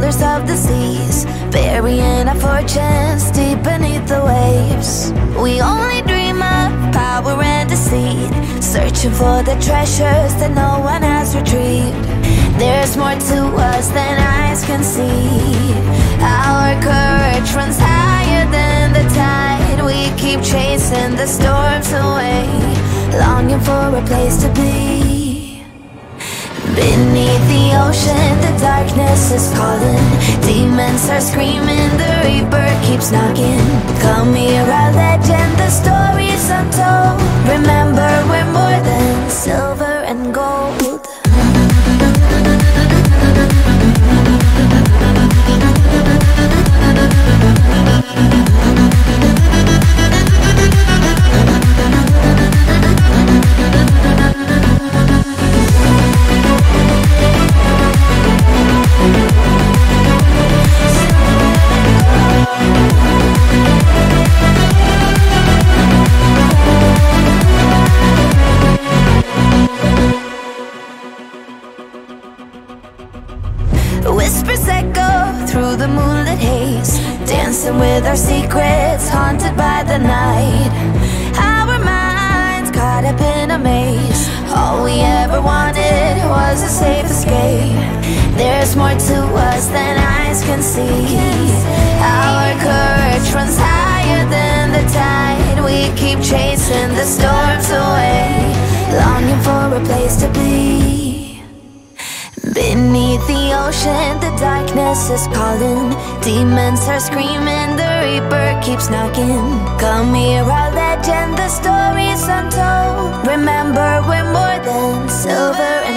rulers of the seas, burying our fortunes deep beneath the waves. We only dream of power and deceit, searching for the treasures that no one has retrieved. There's more to us than eyes can see. Our courage runs higher than the tide. We keep chasing the storms away, longing for a place to be. Beneath the ocean, the darkness is calling. Demons are screaming, the reaper keeps knocking. Come hear our legend, the story's untold. Remember, we're more than silver and gold. Whispers echo through the moonlit haze, dancing with our secrets, haunted by the night. Our minds caught up in a maze. All we ever wanted was a safe escape. There's more to us than eyes can see. Our courage runs higher than the tide. We keep chasing the storms away, longing for a place to be. Beneath the ocean, the darkness is calling. Demons are screaming, the reaper keeps knocking. Come hear our legend, the story's untold. Remember, we're more than silver and